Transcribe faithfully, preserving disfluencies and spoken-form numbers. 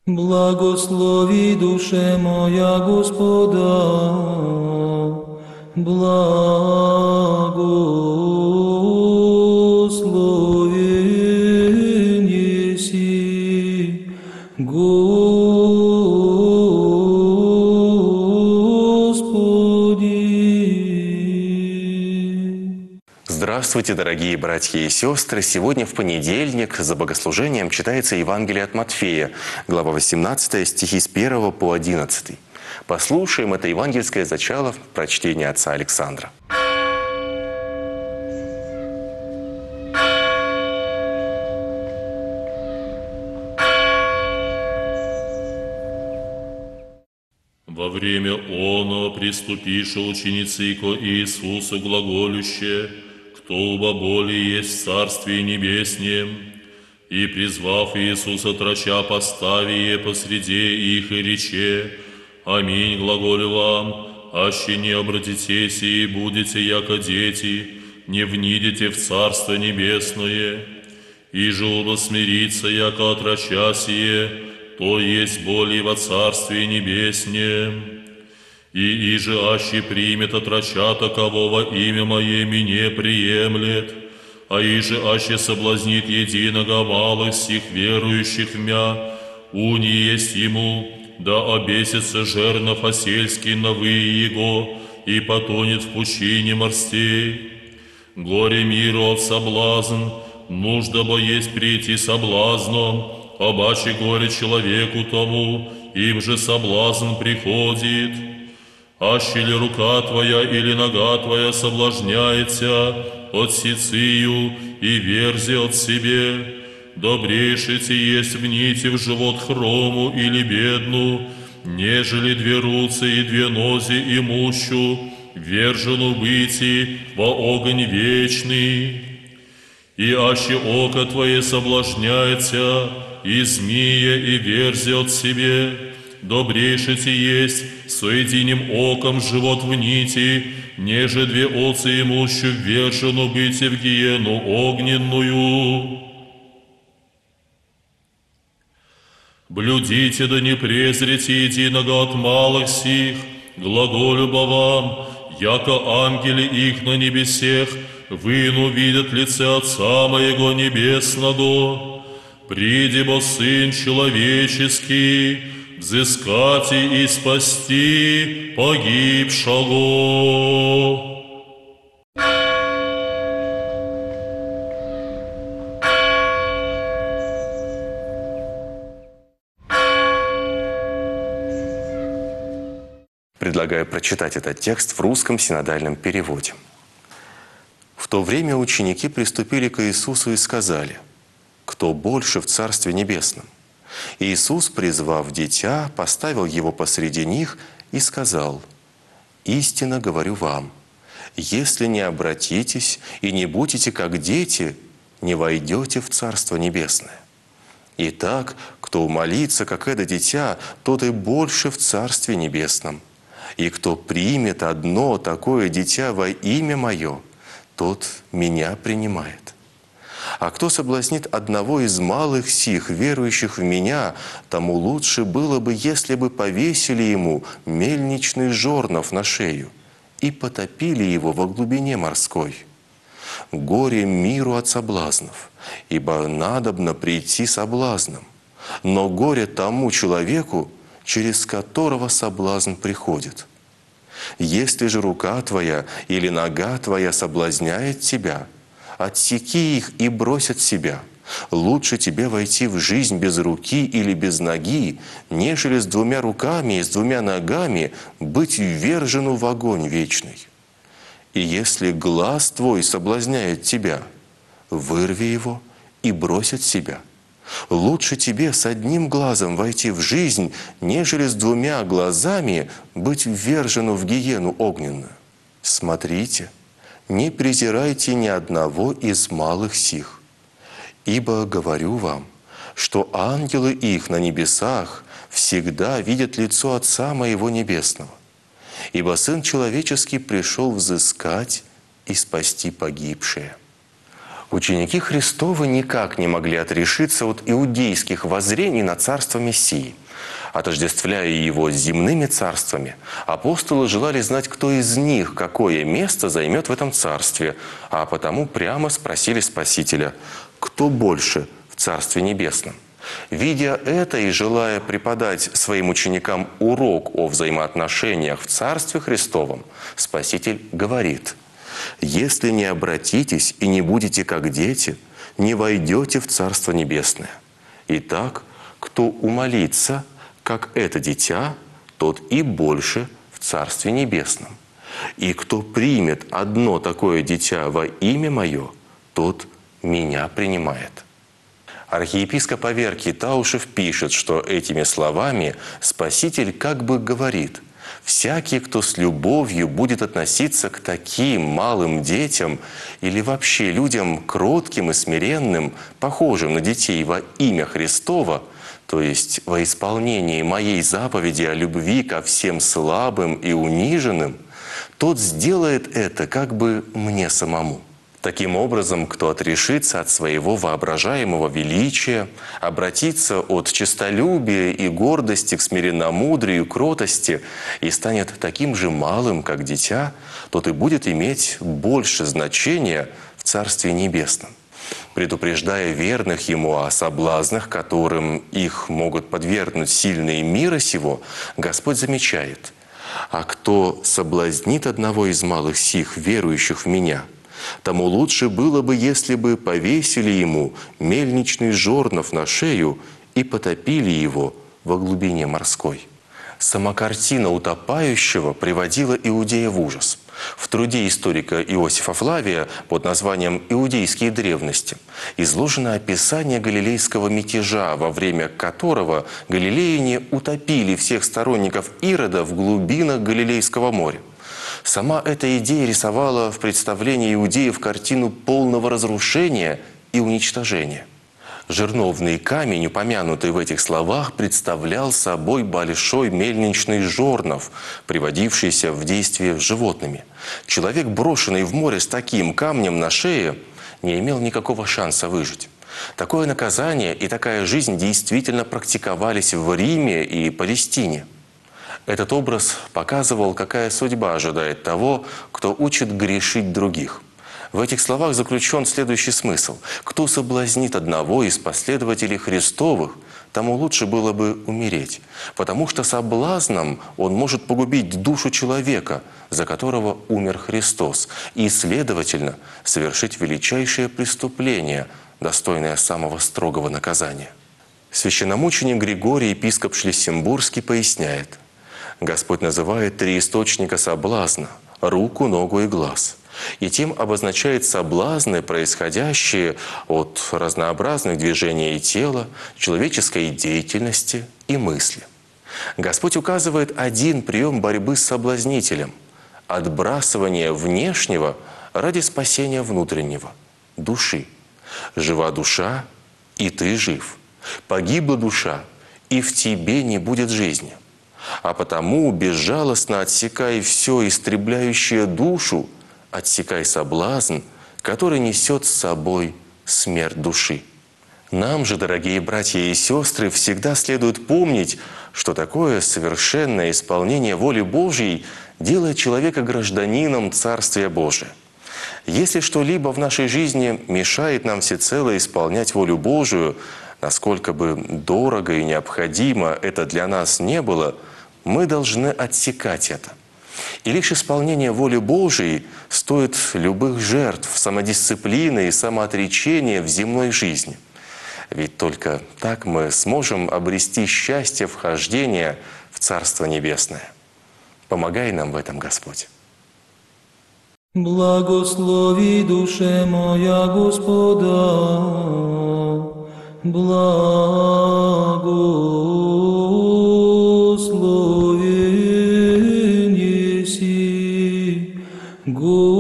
Благослови душе моя Господа, благословен еси, Господи. Здравствуйте, дорогие братья и сестры! Сегодня в понедельник за богослужением читается Евангелие от Матфея, глава восемнадцатая, стихи с первого по одиннадцатый. Послушаем это евангельское зачало в прочтении отца Александра. Во время оно приступиша ученицы ко Иисусу глаголюще: «Кто уба более есть в Царстве Небеснем?» И, призвав Иисуса трача, поставие посреди их и рече: «Аминь, глаголю вам, аще не обратитесь и будете, яко дети, не внидите в Царство Небесное. И же уба смириться, яко отрача сие, то есть более во Царстве Небеснем. И иже аще примет отрача такового имя Мое мне приемлет, а иже аще соблазнит единого малых сих верующих в Мя, уни есть ему, да обесится жернов осельский на вы его, и потонет в пучине морстей. Горе миру от соблазн, нужда бо есть прийти соблазном, обаче горе человеку тому, им же соблазн приходит. Аще ли рука твоя или нога твоя соблазняется, отсецию и верзи от себе. Добрейшите есть вните в живот хрому или бедну, нежели две руцы и две нози имущу, вержену выйти во огонь вечный. И аще око твое соблазняется, и змея, и верзи от себе, добрейшите есть соединим оком живот в нити, неже две оцы имущу вержену быти в гиену огненную. Блюдите да не презрите единого от малых сих, глаголю бо вам, яко ангели их на небесех выну видят лице Отца Моего Небесного. Приди бо Сын Человеческий, взыскать и спасти погибшего». Предлагаю прочитать этот текст в русском синодальном переводе. В то время ученики приступили к Иисусу и сказали: «Кто больше в Царстве Небесном?» Иисус, призвав дитя, поставил его посреди них и сказал: «Истинно говорю вам, если не обратитесь и не будете как дети, не войдете в Царство Небесное. Итак, кто умолится, как это дитя, тот и больше в Царстве Небесном. И кто примет одно такое дитя во имя Мое, тот Меня принимает. А кто соблазнит одного из малых сих, верующих в Меня, тому лучше было бы, если бы повесили ему мельничный жорнов на шею и потопили его во глубине морской. Горе миру от соблазнов, ибо надобно прийти соблазном, но горе тому человеку, через которого соблазн приходит. Если же рука твоя или нога твоя соблазняет тебя, отсеки их и брось от себя. Лучше тебе войти в жизнь без руки или без ноги, нежели с двумя руками и с двумя ногами быть ввержену в огонь вечный. И если глаз твой соблазняет тебя, вырви его и брось от себя. Лучше тебе с одним глазом войти в жизнь, нежели с двумя глазами быть ввержену в гиену огненную. Смотрите, не презирайте ни одного из малых сих. Ибо говорю вам, что ангелы их на небесах всегда видят лицо Отца Моего Небесного. Ибо Сын Человеческий пришел взыскать и спасти погибшие». Ученики Христовы никак не могли отрешиться от иудейских воззрений на царство Мессии. Отождествляя его с земными царствами, апостолы желали знать, кто из них какое место займет в этом царстве, а потому прямо спросили Спасителя, кто больше в Царстве Небесном. Видя это и желая преподать своим ученикам урок о взаимоотношениях в Царстве Христовом, Спаситель говорит: «Если не обратитесь и не будете как дети, не войдете в Царство Небесное. Итак, кто умолится, как это дитя, тот и больше в Царстве Небесном. И кто примет одно такое дитя во имя Мое, тот Меня принимает». Архиепископ Аверкий Таушев пишет, что этими словами Спаситель как бы говорит: «Всякий, кто с любовью будет относиться к таким малым детям или вообще людям кротким и смиренным, похожим на детей во имя Христова, то есть во исполнении моей заповеди о любви ко всем слабым и униженным, тот сделает это как бы мне самому». Таким образом, кто отрешится от своего воображаемого величия, обратится от честолюбия и гордости к смиренномудрию, кротости и станет таким же малым, как дитя, тот и будет иметь больше значения в Царстве Небесном. Предупреждая верных Ему о соблазнах, которым их могут подвергнуть сильные мира сего, Господь замечает: «А кто соблазнит одного из малых сих, верующих в Меня, тому лучше было бы, если бы повесили ему мельничный жорнов на шею и потопили его во глубине морской». Сама картина утопающего приводила иудея в ужас. В труде историка Иосифа Флавия под названием «Иудейские древности» изложено описание галилейского мятежа, во время которого галилеяне утопили всех сторонников Ирода в глубинах Галилейского моря. Сама эта идея рисовала в представлении иудеев картину полного разрушения и уничтожения. Жерновный камень, упомянутый в этих словах, представлял собой большой мельничный жорнов, приводившийся в действие животными. Человек, брошенный в море с таким камнем на шее, не имел никакого шанса выжить. Такое наказание и такая жизнь действительно практиковались в Риме и Палестине. Этот образ показывал, какая судьба ожидает того, кто учит грешить других. В этих словах заключен следующий смысл. Кто соблазнит одного из последователей Христовых, тому лучше было бы умереть, потому что соблазном он может погубить душу человека, за которого умер Христос, и, следовательно, совершить величайшее преступление, достойное самого строгого наказания. Священномученик Григорий, епископ Шлиссембургский, поясняет: Господь называет три источника соблазна – руку, ногу и глаз. И тем обозначает соблазны, происходящие от разнообразных движений тела, человеческой деятельности и мысли. Господь указывает один прием борьбы с соблазнителем – отбрасывание внешнего ради спасения внутреннего – души. Жива душа, и ты жив. Погибла душа, и в тебе не будет жизни. А потому безжалостно отсекай все истребляющее душу, отсекай соблазн, который несет с собой смерть души. Нам же, дорогие братья и сестры, всегда следует помнить, что такое совершенное исполнение воли Божьей делает человека гражданином Царствия Божия. Если что-либо в нашей жизни мешает нам всецело исполнять волю Божию, насколько бы дорого и необходимо это для нас не было, мы должны отсекать это. И лишь исполнение воли Божией стоит любых жертв, самодисциплины и самоотречения в земной жизни. Ведь только так мы сможем обрести счастье вхождения в Царство Небесное. Помогай нам в этом, Господь. Благослови душе моя Господа, благословен еси, Господи.